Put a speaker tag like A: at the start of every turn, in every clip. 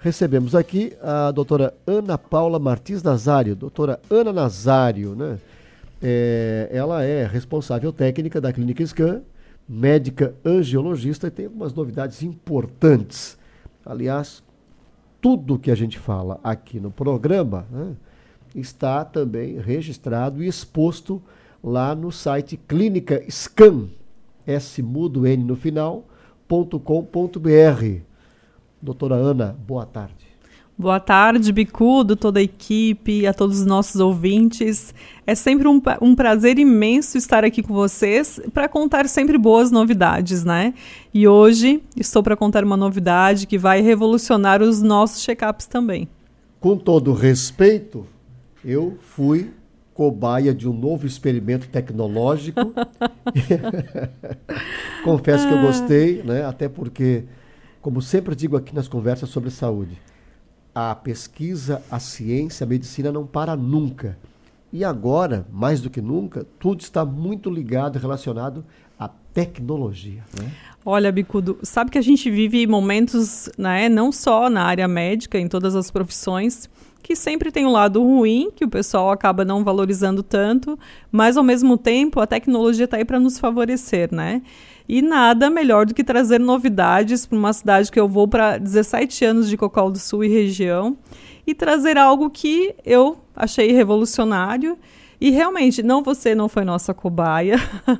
A: recebemos aqui a doutora Ana Paula Martins Nazário, doutora Ana Nazário, né? Ela é responsável técnica da Clínica Scan, médica angiologista, e tem algumas novidades importantes. Aliás, tudo que a gente fala aqui no programa, né, está também registrado e exposto lá no site Clínica Scan, S-mudo N no final, .com.br. Doutora Ana, boa tarde.
B: Boa tarde, Bicudo, toda a equipe, a todos os nossos ouvintes. É sempre um prazer imenso estar aqui com vocês para contar sempre boas novidades, né? E hoje estou para contar uma novidade que vai revolucionar os nossos check-ups também.
A: Com todo respeito, eu fui cobaia de um novo experimento tecnológico. Confesso que eu gostei, né? Até porque, como sempre digo aqui nas conversas sobre saúde, a pesquisa, a ciência, a medicina não para nunca. E agora, mais do que nunca, tudo está muito ligado e relacionado à tecnologia, né?
B: Olha, Bicudo, sabe que a gente vive momentos, né, não só na área médica, em todas as profissões, que sempre tem um lado ruim, que o pessoal acaba não valorizando tanto, mas ao mesmo tempo a tecnologia está aí para nos favorecer, né? E nada melhor do que trazer novidades para uma cidade que eu vou para 17 anos de Cocal do Sul e região, e trazer algo que eu achei revolucionário. E realmente, você não foi nossa cobaia,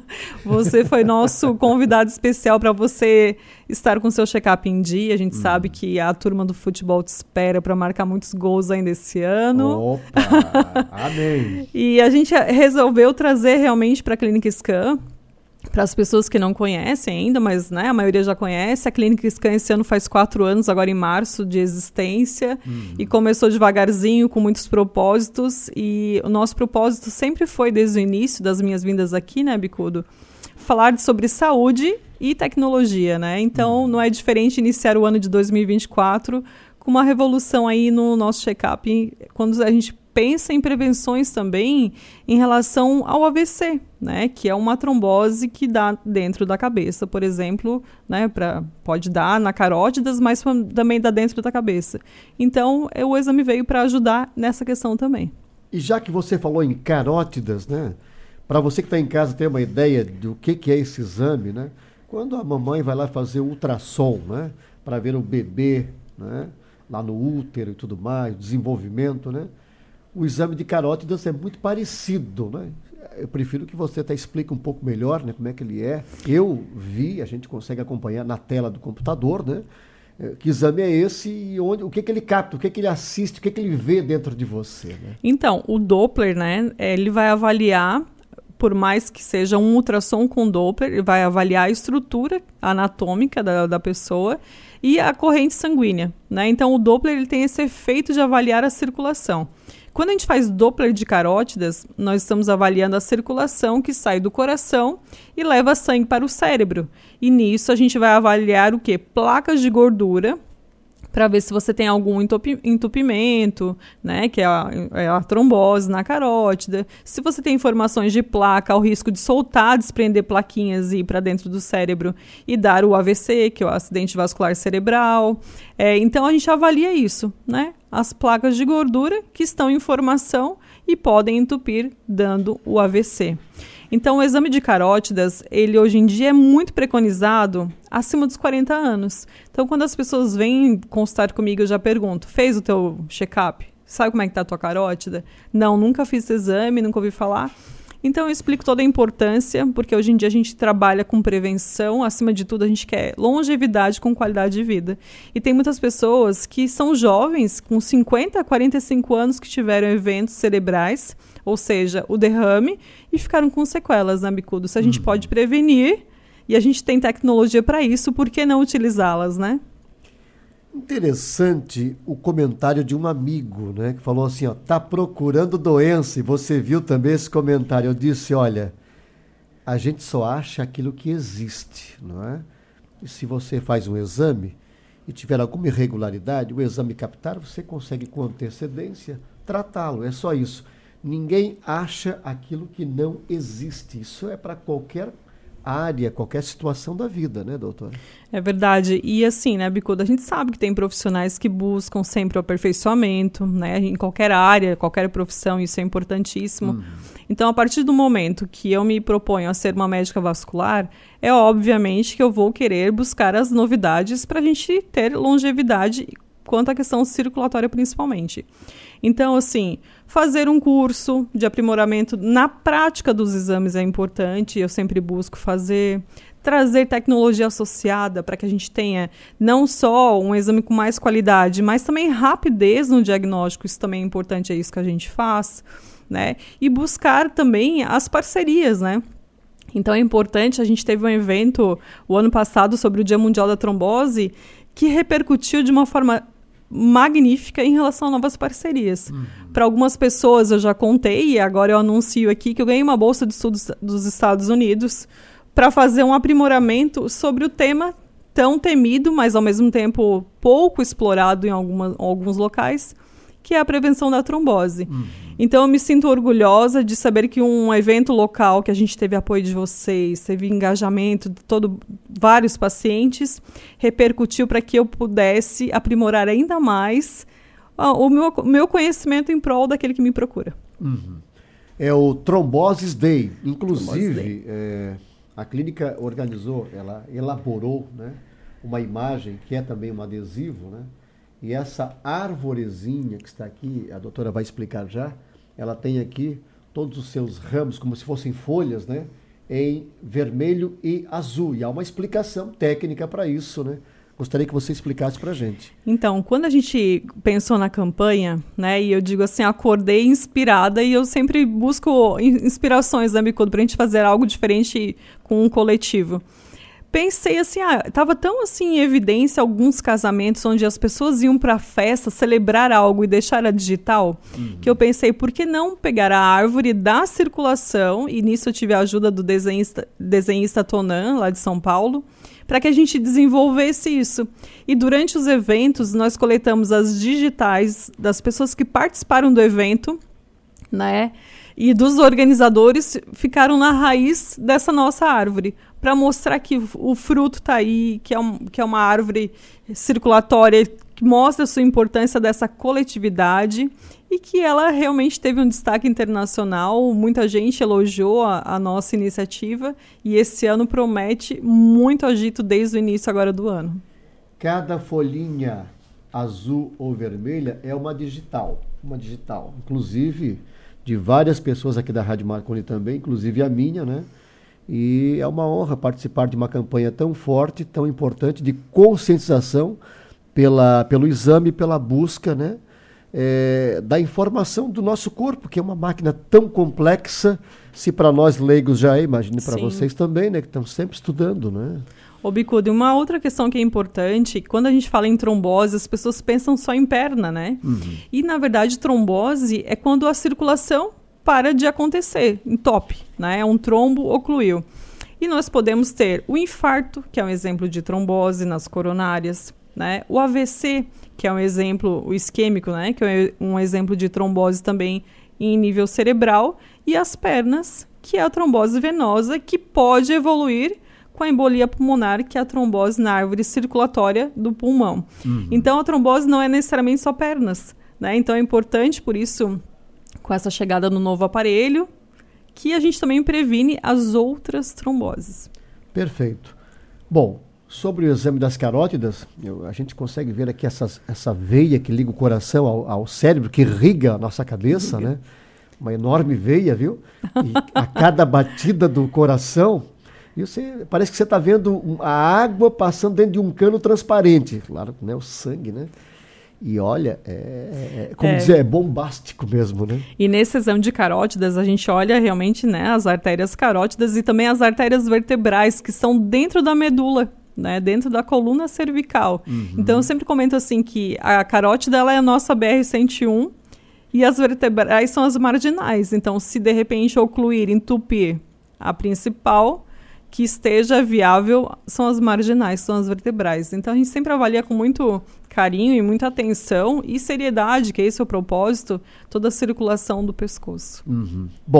B: você foi nosso convidado especial para você estar com seu check-up em dia. A gente sabe que a turma do futebol te espera para marcar muitos gols ainda esse ano.
A: Opa, amém!
B: E a gente resolveu trazer realmente para a Clínica Scan, para as pessoas que não conhecem ainda, mas né, a maioria já conhece. A Clínica Scan esse ano faz 4 anos, agora em março, de existência. E começou devagarzinho, com muitos propósitos. E o nosso propósito sempre foi, desde o início das minhas vindas aqui, né, Bicudo, falar sobre saúde e tecnologia, né? Então, não é diferente iniciar o ano de 2024 com uma revolução aí no nosso check-up, quando a gente pensa em prevenções também em relação ao AVC, né, que é uma trombose que dá dentro da cabeça, por exemplo, né, pode dar na carótidas, mas também dá dentro da cabeça. Então, o exame veio para ajudar nessa questão também.
A: E já que você falou em carótidas, né, para você que está em casa ter uma ideia do que é esse exame, né, quando a mamãe vai lá fazer o ultrassom, né, para ver o bebê, né, lá no útero e tudo mais, o desenvolvimento, né, o exame de carótidas é muito parecido, né? Eu prefiro que você até explique um pouco melhor, né, como é que ele é. Eu vi, a gente consegue acompanhar na tela do computador, né? Que exame é esse e o que ele capta, o que ele assiste, o que ele vê dentro de você, né?
B: Então, o Doppler, né, ele vai avaliar, por mais que seja um ultrassom com Doppler, ele vai avaliar a estrutura anatômica da pessoa e a corrente sanguínea, né? Então, o Doppler ele tem esse efeito de avaliar a circulação. Quando a gente faz Doppler de carótidas, nós estamos avaliando a circulação que sai do coração e leva sangue para o cérebro. E nisso a gente vai avaliar o quê? Placas de gordura, para ver se você tem algum entupimento, né, que é a trombose na carótida. Se você tem informações de placa, há o risco de soltar, desprender plaquinhas e ir para dentro do cérebro e dar o AVC, que é o acidente vascular cerebral. Então, a gente avalia isso, né? As placas de gordura que estão em formação e podem entupir, dando o AVC. Então, o exame de carótidas, ele hoje em dia é muito preconizado acima dos 40 anos. Então, quando as pessoas vêm consultar comigo, eu já pergunto, fez o teu check-up? Sabe como é que está a tua carótida? Não, nunca fiz esse exame, nunca ouvi falar. Então, eu explico toda a importância, porque hoje em dia a gente trabalha com prevenção, acima de tudo a gente quer longevidade com qualidade de vida. E tem muitas pessoas que são jovens, com 50 a 45 anos, que tiveram eventos cerebrais, ou seja, o derrame, e ficaram com sequelas, né, Bicudo? Se a gente pode prevenir, e a gente tem tecnologia para isso, por que não utilizá-las, né?
A: Interessante o comentário de um amigo, né, que falou assim, ó, tá procurando doença, e você viu também esse comentário. Eu disse, olha, a gente só acha aquilo que existe, não é? E se você faz um exame e tiver alguma irregularidade, o exame captar, você consegue com antecedência tratá-lo, é só isso. Ninguém acha aquilo que não existe, isso é para qualquer área, qualquer situação da vida, né, doutora?
B: É verdade. E assim, né, Bicuda, a gente sabe que tem profissionais que buscam sempre o aperfeiçoamento, né, em qualquer área, qualquer profissão, isso é importantíssimo. Então, a partir do momento que eu me proponho a ser uma médica vascular, é obviamente que eu vou querer buscar as novidades para a gente ter longevidade quanto à questão circulatória principalmente. Então, assim, fazer um curso de aprimoramento na prática dos exames é importante, eu sempre busco fazer. Trazer tecnologia associada para que a gente tenha não só um exame com mais qualidade, mas também rapidez no diagnóstico, isso também é importante, é isso que a gente faz, né? E buscar também as parcerias, né? Então é importante, a gente teve um evento o ano passado sobre o Dia Mundial da Trombose, que repercutiu de uma forma magnífica em relação a novas parcerias. Para algumas pessoas eu já contei, e agora eu anuncio aqui que eu ganhei uma bolsa de estudos dos Estados Unidos para fazer um aprimoramento sobre o tema tão temido, mas ao mesmo tempo pouco explorado em alguns locais, que é a prevenção da trombose. Então eu me sinto orgulhosa de saber que um evento local, que a gente teve apoio de vocês, teve engajamento de vários pacientes, repercutiu para que eu pudesse aprimorar ainda mais o meu conhecimento em prol daquele que me procura.
A: É o Tromboses Day. Inclusive, a clínica organizou, ela elaborou, né, uma imagem que é também um adesivo, né? E essa arvorezinha que está aqui, a doutora vai explicar já, ela tem aqui todos os seus ramos, como se fossem folhas, né? Em vermelho e azul. E há uma explicação técnica para isso, né? Gostaria que você explicasse para a gente.
B: Então, quando a gente pensou na campanha, né? E eu digo assim, acordei inspirada e eu sempre busco inspirações, né, Bicudo, para a gente fazer algo diferente com um coletivo. Pensei assim, estava tão assim em evidência alguns casamentos onde as pessoas iam para a festa celebrar algo e deixar a digital, que eu pensei, por que não pegar a árvore da circulação, e nisso eu tive a ajuda do desenhista Tonan, lá de São Paulo, para que a gente desenvolvesse isso. E durante os eventos, nós coletamos as digitais das pessoas que participaram do evento, né? E dos organizadores ficaram na raiz dessa nossa árvore, para mostrar que o fruto está aí, que é uma árvore circulatória, que mostra a sua importância dessa coletividade e que ela realmente teve um destaque internacional. Muita gente elogiou a nossa iniciativa e esse ano promete muito agito desde o início agora do ano.
A: Cada folhinha azul ou vermelha é uma digital, inclusive de várias pessoas aqui da Rádio Marconi também, inclusive a minha, né? E é uma honra participar de uma campanha tão forte, tão importante, de conscientização pelo exame, pela busca, né? Da informação do nosso corpo, que é uma máquina tão complexa, se para nós leigos já é, imagine para vocês também, né? Que estão sempre estudando, né?
B: Ô Bicudo, uma outra questão que é importante, quando a gente fala em trombose, as pessoas pensam só em perna, né? E, na verdade, trombose é quando a circulação para de acontecer, entope, né? É um trombo ocluiu. E nós podemos ter o infarto, que é um exemplo de trombose nas coronárias, né? O AVC, que é um exemplo, o isquêmico, né? Que é um exemplo de trombose também em nível cerebral. E as pernas, que é a trombose venosa, que pode evoluir com a embolia pulmonar, que é a trombose na árvore circulatória do pulmão. Então, a trombose não é necessariamente só pernas, né? Então, é importante, por isso, com essa chegada no novo aparelho, que a gente também previne as outras tromboses.
A: Perfeito. Bom, sobre o exame das carótidas, a gente consegue ver aqui essa veia que liga o coração ao cérebro, que irriga a nossa cabeça, né? Uma enorme veia, viu? E a cada batida do coração, e parece que você está vendo a água passando dentro de um cano transparente. Claro, né? O sangue, né? E olha, dizer, é bombástico mesmo, né?
B: E nesse exame de carótidas, a gente olha realmente, né, as artérias carótidas e também as artérias vertebrais, que são dentro da medula, né, dentro da coluna cervical. Então, eu sempre comento assim que a carótida ela é a nossa BR-101 e as vertebrais são as marginais. Então, se de repente ocluir, entupir a principal, que esteja viável, são as marginais, são as vertebrais. Então, a gente sempre avalia com muito carinho e muita atenção e seriedade, que esse é o propósito, toda a circulação do pescoço.
A: Bom,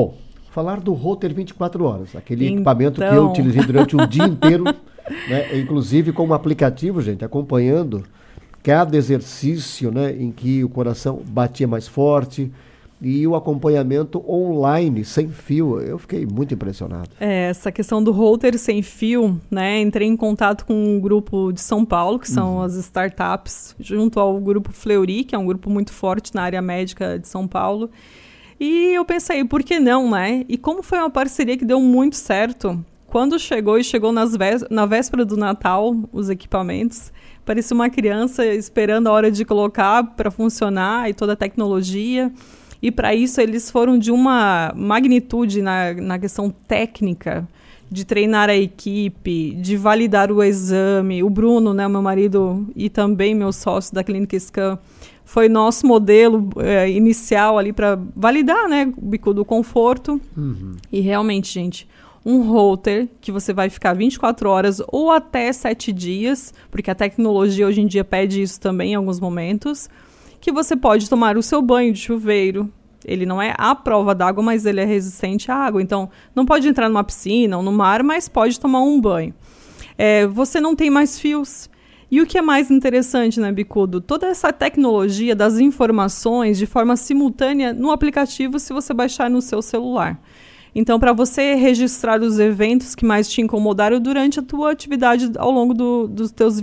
A: falar do Holter 24 horas, aquele equipamento que eu utilizei durante o dia inteiro, né, inclusive com um aplicativo, gente, acompanhando cada exercício, né, em que o coração batia mais forte, e o acompanhamento online, sem fio. Eu fiquei muito impressionado.
B: Essa questão do Holter sem fio, né? Entrei em contato com um grupo de São Paulo, que são as startups, junto ao grupo Fleury, que é um grupo muito forte na área médica de São Paulo. E eu pensei, por que não, né? E como foi uma parceria que deu muito certo, quando chegou na véspera do Natal, os equipamentos, parecia uma criança esperando a hora de colocar para funcionar e toda a tecnologia. E para isso eles foram de uma magnitude na questão técnica, de treinar a equipe, de validar o exame. O Bruno, né, meu marido e também meu sócio da Clínica Scan, foi nosso modelo inicial ali para validar, né, o bico do conforto. E realmente, gente, um Holter que você vai ficar 24 horas ou até 7 dias, porque a tecnologia hoje em dia pede isso também em alguns momentos, que você pode tomar o seu banho de chuveiro. Ele não é à prova d'água, mas ele é resistente à água. Então, não pode entrar numa piscina ou no mar, mas pode tomar um banho. Você não tem mais fios. E o que é mais interessante, né, Bicudo? Toda essa tecnologia das informações de forma simultânea no aplicativo, se você baixar no seu celular. Então, para você registrar os eventos que mais te incomodaram durante a tua atividade ao longo das tuas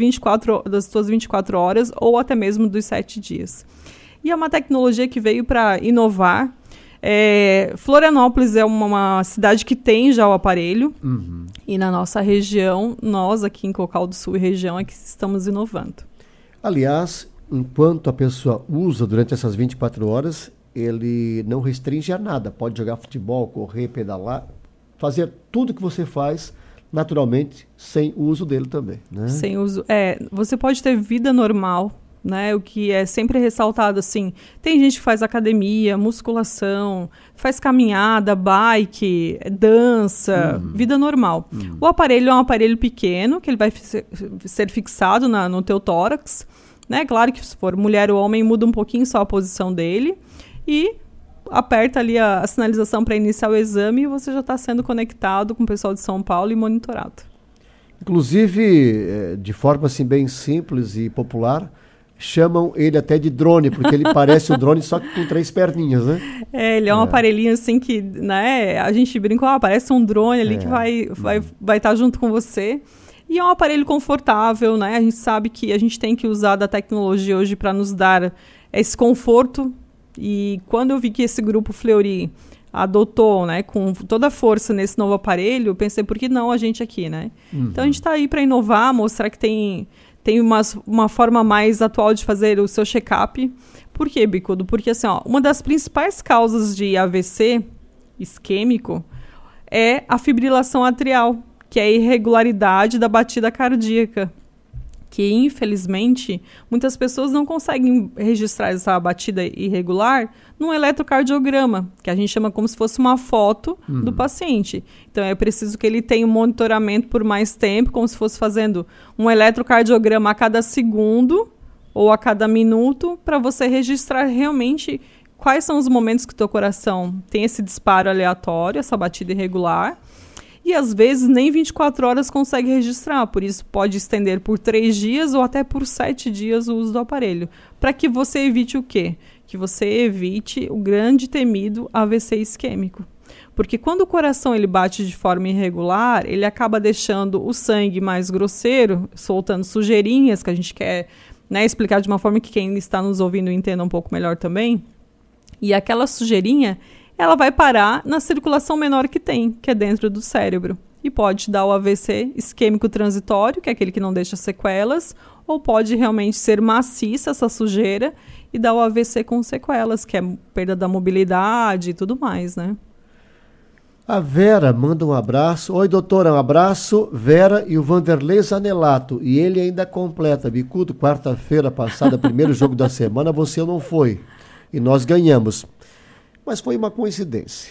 B: 24 horas ou até mesmo dos 7 dias. E é uma tecnologia que veio para inovar. Florianópolis é uma cidade que tem já o aparelho. E na nossa região, nós aqui em Cocal do Sul e região é que estamos inovando.
A: Aliás, enquanto a pessoa usa durante essas 24 horas, ele não restringe a nada. Pode jogar futebol, correr, pedalar, fazer tudo que você faz naturalmente, sem o uso dele também, né?
B: Sem uso. Você pode ter vida normal, né? O que é sempre ressaltado, assim, tem gente que faz academia, musculação, faz caminhada, bike, dança, vida normal. O aparelho é um aparelho pequeno, que ele vai ser fixado no teu tórax, né? Claro que se for mulher ou homem, muda um pouquinho só a posição dele, e aperta ali a sinalização para iniciar o exame e você já está sendo conectado com o pessoal de São Paulo e monitorado.
A: Inclusive, de forma assim bem simples e popular, chamam ele até de drone, porque ele parece um drone só que com 3 perninhas, né?
B: Ele é um aparelhinho assim que, né, a gente brinca, parece um drone ali que vai estar junto com você. E é um aparelho confortável, né? A gente sabe que a gente tem que usar da tecnologia hoje para nos dar esse conforto. E quando eu vi que esse grupo Fleury adotou, né, com toda a força nesse novo aparelho, eu pensei, por que não a gente aqui, né? Então a gente está aí para inovar, mostrar que tem uma forma mais atual de fazer o seu check-up. Por quê, Bicudo? Porque assim, uma das principais causas de AVC isquêmico é a fibrilação atrial, que é a irregularidade da batida cardíaca, que infelizmente muitas pessoas não conseguem registrar essa batida irregular num eletrocardiograma, que a gente chama como se fosse uma foto do paciente. Então é preciso que ele tenha um monitoramento por mais tempo, como se fosse fazendo um eletrocardiograma a cada segundo ou a cada minuto, para você registrar realmente quais são os momentos que o teu coração tem esse disparo aleatório, essa batida irregular. E às vezes nem 24 horas consegue registrar, por isso pode estender por 3 dias ou até por 7 dias o uso do aparelho. Para que você evite o quê? Que você evite o grande temido AVC isquêmico. Porque quando o coração ele bate de forma irregular, ele acaba deixando o sangue mais grosseiro, soltando sujeirinhas, que a gente quer, né, explicar de uma forma que quem está nos ouvindo entenda um pouco melhor também. E aquela sujeirinha, ela vai parar na circulação menor que tem, que é dentro do cérebro. E pode dar o AVC isquêmico transitório, que é aquele que não deixa sequelas, ou pode realmente ser maciça essa sujeira e dar o AVC com sequelas, que é perda da mobilidade e tudo mais, né?
A: A Vera manda um abraço. Oi, doutora, um abraço. Vera e o Vanderlei Zanelato. E ele ainda completa. Bicudo, quarta-feira passada, primeiro jogo da semana, você não foi. E nós ganhamos. Mas foi uma coincidência.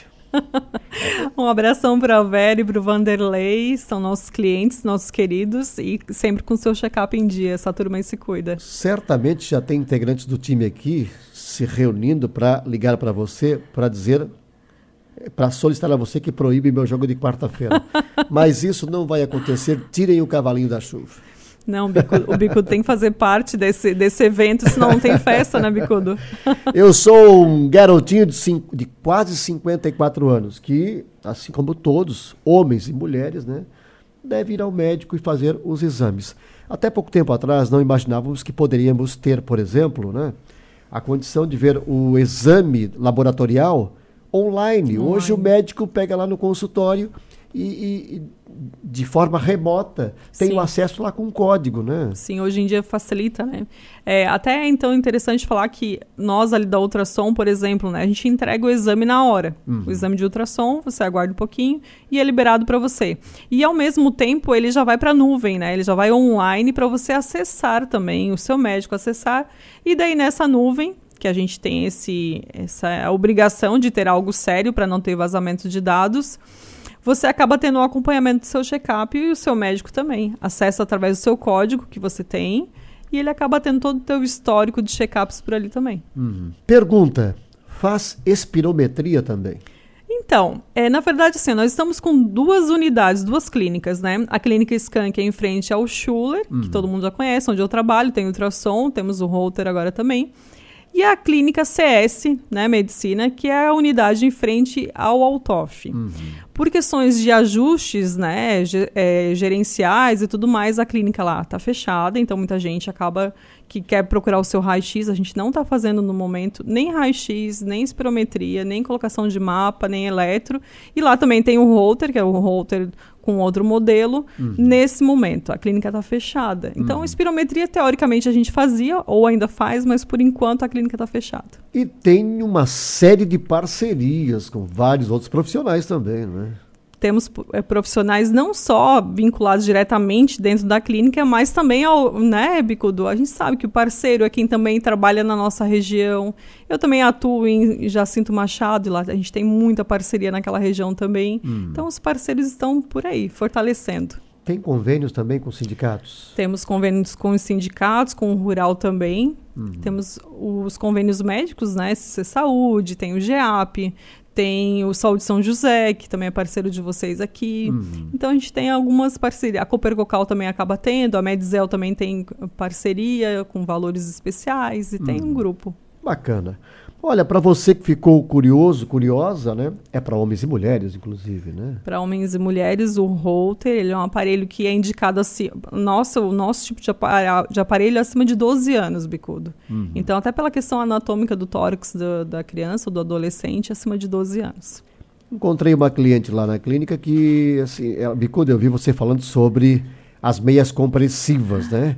B: Um abração para a Vera e para o Vanderlei, são nossos clientes, nossos queridos, e sempre com o seu check-up em dia, essa turma aí se cuida.
A: Certamente já tem integrantes do time aqui se reunindo para ligar para você, para dizer para solicitar a você que proíbe meu jogo de quarta-feira. Mas isso não vai acontecer. Tirem o cavalinho da chuva.
B: Não, o Bicudo tem que fazer parte desse evento, senão não tem festa, né, Bicudo?
A: Eu sou um garotinho de quase 54 anos, que, assim como todos, homens e mulheres, né, deve ir ao médico e fazer os exames. Até pouco tempo atrás, não imaginávamos que poderíamos ter, por exemplo, né, a condição de ver o exame laboratorial online. Hoje o médico pega lá no consultório e de forma remota, tem o acesso lá com um código, né?
B: Sim, hoje em dia facilita, né? Até então é interessante falar que nós ali da ultrassom, por exemplo, né, a gente entrega o exame na hora. O exame de ultrassom, você aguarda um pouquinho e é liberado para você. E ao mesmo tempo ele já vai para a nuvem, né? Ele já vai online para você acessar também, o seu médico acessar. E daí nessa nuvem, que a gente tem essa obrigação de ter algo sério para não ter vazamento de dados, você acaba tendo um acompanhamento do seu check-up e o seu médico também. Acessa através do seu código que você tem e ele acaba tendo todo o teu histórico de check-ups por ali também.
A: Pergunta, faz espirometria também?
B: Então, na verdade, assim, nós estamos com duas unidades, duas clínicas, né? A clínica Scan, que é em frente ao Schuller, que todo mundo já conhece, onde eu trabalho, tem ultrassom, temos o Holter agora também. E a clínica CS, né, Medicina, que é a unidade em frente ao Altoff. Por questões de ajustes, né, gerenciais e tudo mais, a clínica lá está fechada, então muita gente acaba que quer procurar o seu raio-x. A gente não está fazendo no momento nem raio-x, nem espirometria, nem colocação de mapa, nem eletro. E lá também tem o Holter, que é o Holter com outro modelo. Nesse momento, a clínica está fechada. Então, espirometria, teoricamente, a gente fazia, ou ainda faz, mas por enquanto a clínica está fechada.
A: E tem uma série de parcerias com vários outros profissionais também, né?
B: Temos profissionais não só vinculados diretamente dentro da clínica, mas também né, Bicudo? A gente sabe que o parceiro é quem também trabalha na nossa região. Eu também atuo em Jacinto Machado, e lá a gente tem muita parceria naquela região também. Então, os parceiros estão por aí, fortalecendo.
A: Tem convênios também com sindicatos?
B: Temos convênios com os sindicatos, com o Rural também. Temos os convênios médicos, né? SC Saúde, tem o GEAP, tem o Saúde São José, que também é parceiro de vocês aqui. Então, a gente tem algumas parcerias. A Copercocal também acaba tendo, a Medzel também tem parceria com valores especiais e tem um grupo.
A: Bacana. Olha, para você que ficou curioso, curiosa, né? É para homens e mulheres, inclusive, né?
B: Para homens e mulheres, o Holter, ele é um aparelho que é indicado assim, o nosso tipo de aparelho é acima de 12 anos, Bicudo. Então, até pela questão anatômica do tórax da criança ou do adolescente, acima de 12 anos.
A: Encontrei uma cliente lá na clínica que, assim, Bicudo, eu vi você falando sobre as meias compressivas, né?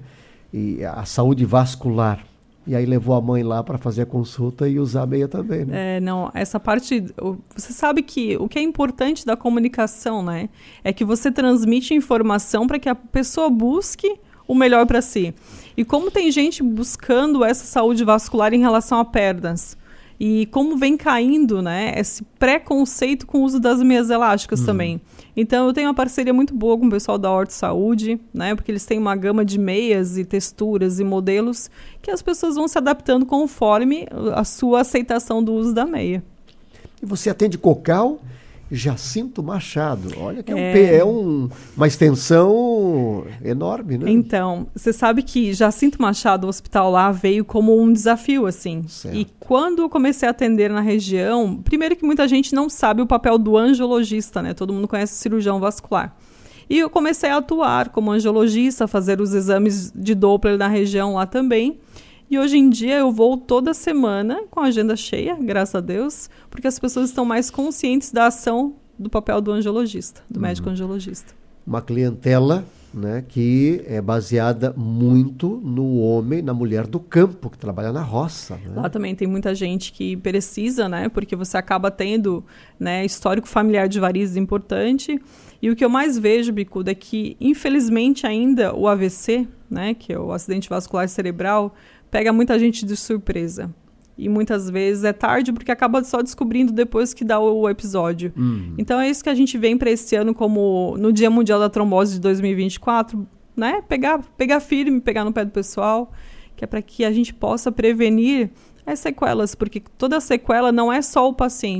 A: E a saúde vascular. E aí levou a mãe lá para fazer a consulta e usar a meia também, né?
B: Não, essa parte... Você sabe que o que é importante da comunicação, né? É que você transmite informação para que a pessoa busque o melhor para si. E como tem gente buscando essa saúde vascular em relação a perdas, e como vem caindo, né, esse preconceito com o uso das meias elásticas também. Então, eu tenho uma parceria muito boa com o pessoal da Orto Saúde, né, porque eles têm uma gama de meias e texturas e modelos que as pessoas vão se adaptando conforme a sua aceitação do uso da meia.
A: E você atende Cocal Jacinto Machado. Olha que é uma extensão enorme, né?
B: Então, você sabe que Jacinto Machado, o hospital lá, veio como um desafio, assim.
A: Certo.
B: E quando eu comecei a atender na região, primeiro que muita gente não sabe o papel do angiologista, né? Todo mundo conhece o cirurgião vascular. E eu comecei a atuar como angiologista, fazer os exames de Doppler na região lá também. E hoje em dia eu vou toda semana com a agenda cheia, graças a Deus, porque as pessoas estão mais conscientes da ação do papel do angiologista, do médico angiologista.
A: Uma clientela, né, que é baseada muito no homem, na mulher do campo, que trabalha na roça. Né?
B: Lá também tem muita gente que precisa, né, porque você acaba tendo, né, histórico familiar de varizes importante. E o que eu mais vejo, Bicudo, é que, infelizmente, ainda o AVC, né, que é o acidente vascular cerebral, pega muita gente de surpresa. E muitas vezes é tarde porque acaba só descobrindo depois que dá o episódio. Então é isso que a gente vem para esse ano como no Dia Mundial da Trombose de 2024, né? Pegar firme, pegar no pé do pessoal, que é para que a gente possa prevenir as sequelas, porque toda sequela não é só o paciente.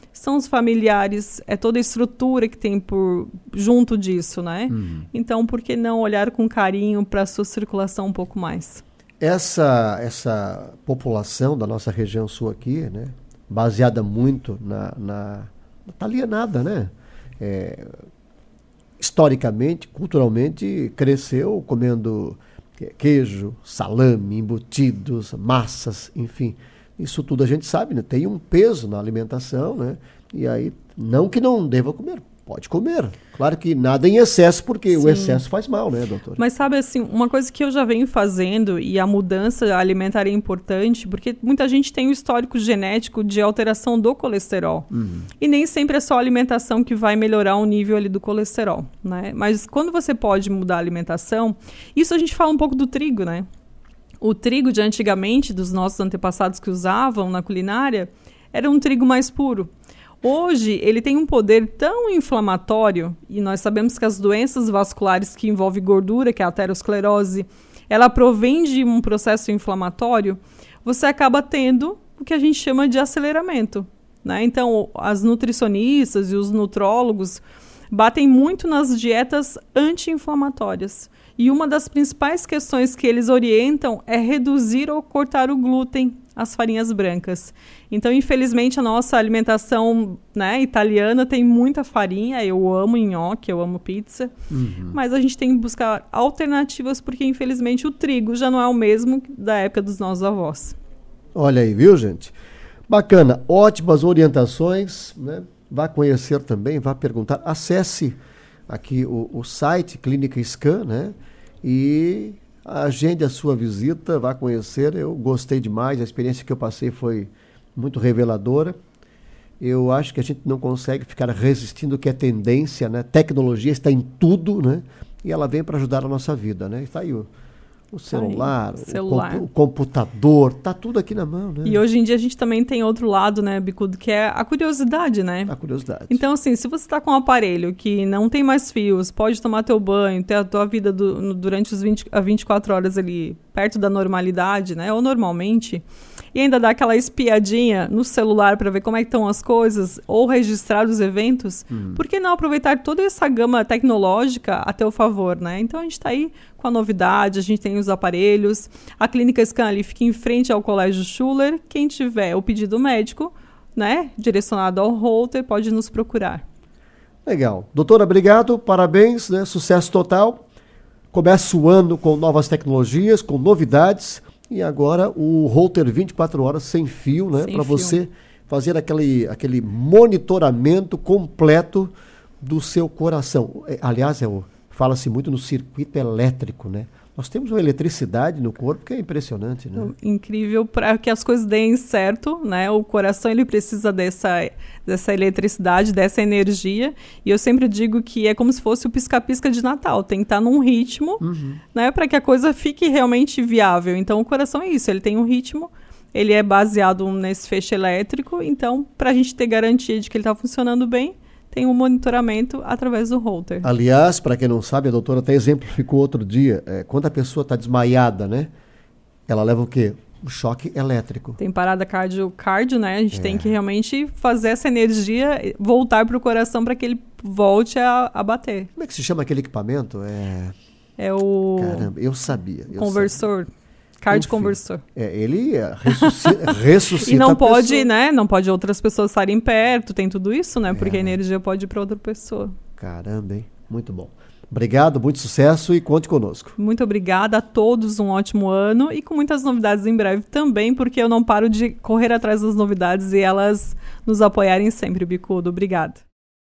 B: são os familiares, é toda a estrutura que tem junto disso, né? Então, por que não olhar com carinho para a sua circulação um pouco mais?
A: Essa população da nossa região sul aqui, né, baseada muito na tá alienada, né? Historicamente, culturalmente, cresceu comendo queijo, salame, embutidos, massas, enfim. Isso tudo a gente sabe, né? Tem um peso na alimentação, né? E aí, não que não deva comer, pode comer. Claro que nada em excesso, porque o excesso faz mal, né, doutor?
B: Mas sabe assim, uma coisa que eu já venho fazendo, e a mudança alimentar é importante, porque muita gente tem um histórico genético de alteração do colesterol. E nem sempre é só a alimentação que vai melhorar o nível ali do colesterol, né? Mas quando você pode mudar a alimentação, isso a gente fala um pouco do trigo, né? O trigo de antigamente, dos nossos antepassados que usavam na culinária, era um trigo mais puro. Hoje, ele tem um poder tão inflamatório, e nós sabemos que as doenças vasculares que envolvem gordura, que é a aterosclerose, ela provém de um processo inflamatório, você acaba tendo o que a gente chama de aceleramento, né? Então, as nutricionistas e os nutrólogos batem muito nas dietas anti-inflamatórias. E uma das principais questões que eles orientam é reduzir ou cortar o glúten, as farinhas brancas. Então, infelizmente, a nossa alimentação, né, italiana tem muita farinha. Eu amo nhoque, eu amo pizza. Mas a gente tem que buscar alternativas porque, infelizmente, o trigo já não é o mesmo da época dos nossos avós.
A: Olha aí, viu, gente? Bacana, ótimas orientações, né? Vá conhecer também, vá perguntar. Acesse aqui o site Clínica Scan, né? E agende a sua visita, vá conhecer. Eu gostei demais, a experiência que eu passei foi muito reveladora. Eu acho que a gente não consegue ficar resistindo o que é tendência, né? Tecnologia está em tudo, né? E ela vem para ajudar a nossa vida, né? Está aí o celular, o computador, tá tudo aqui na mão, né?
B: E hoje em dia a gente também tem outro lado, né, Bicudo, que é a curiosidade, né?
A: A curiosidade.
B: Então, assim, se você está com um aparelho que não tem mais fios, pode tomar teu banho, ter a tua vida durante os 24 horas ali perto da normalidade, né? Ou normalmente, e ainda dá aquela espiadinha no celular para ver como é que estão as coisas, ou registrar os eventos, por que não aproveitar toda essa gama tecnológica a teu favor, né? Então a gente está aí com a novidade, a gente tem os aparelhos, a Clínica Scan ali fica em frente ao Colégio Schuller. Quem tiver o pedido médico, né, direcionado ao Holter, pode nos procurar.
A: Legal. Doutora, obrigado, parabéns, né? Sucesso total. Começa o ano com novas tecnologias, com novidades, e agora o Holter 24 horas sem fio, né? Para você fazer aquele monitoramento completo do seu coração. Aliás, fala-se muito no circuito elétrico, né? Nós temos uma eletricidade no corpo que é impressionante, né?
B: Incrível, para que as coisas deem certo, né? O coração, ele precisa dessa eletricidade, dessa energia. E eu sempre digo que é como se fosse o pisca-pisca de Natal. Tem que estar num ritmo, né? Para que a coisa fique realmente viável. Então, o coração é isso, ele tem um ritmo, ele é baseado nesse feixe elétrico. Então, para a gente ter garantia de que ele está funcionando bem, tem um monitoramento através do Holter. Aliás,
A: para quem não sabe, a doutora até exemplificou outro dia, quando a pessoa está desmaiada, né? Ela leva o quê? Um choque elétrico.
B: Tem parada cardio, né? A gente tem que realmente fazer essa energia voltar para o coração para que ele volte a bater.
A: Como é que se chama aquele equipamento?
B: É o...
A: Caramba, eu sabia.
B: Conversor. Cardioconversor.
A: Ele ressuscita
B: e não pode, né? Não pode outras pessoas estarem perto, tem tudo isso, né? Porque a energia pode ir para outra pessoa.
A: Caramba, hein? Muito bom. Obrigado, muito sucesso e conte conosco.
B: Muito obrigada a todos, um ótimo ano e com muitas novidades em breve também, porque eu não paro de correr atrás das novidades e elas nos apoiarem sempre, Bicudo. Obrigada.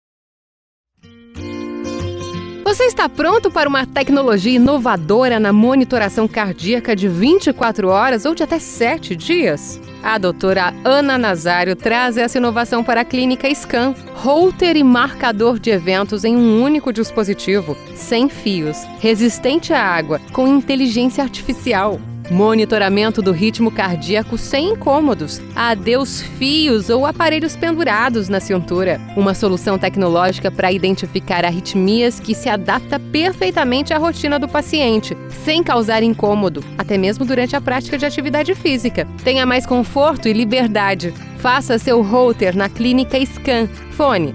C: Você está pronto para uma tecnologia inovadora na monitoração cardíaca de 24 horas ou de até 7 dias? A doutora Ana Nazário traz essa inovação para a Clínica Scan, Holter e marcador de eventos em um único dispositivo, sem fios, resistente à água, com inteligência artificial. Monitoramento do ritmo cardíaco sem incômodos, adeus fios ou aparelhos pendurados na cintura. Uma solução tecnológica para identificar arritmias que se adapta perfeitamente à rotina do paciente, sem causar incômodo, até mesmo durante a prática de atividade física. Tenha mais conforto e liberdade. Faça seu Holter na Clínica Scan. Fone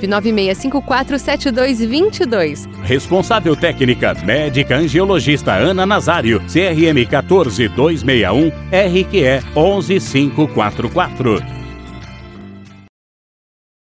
C: 996547222.
D: Responsável técnica, médica angiologista Ana Nazário, CRM 14261, RQE 11544.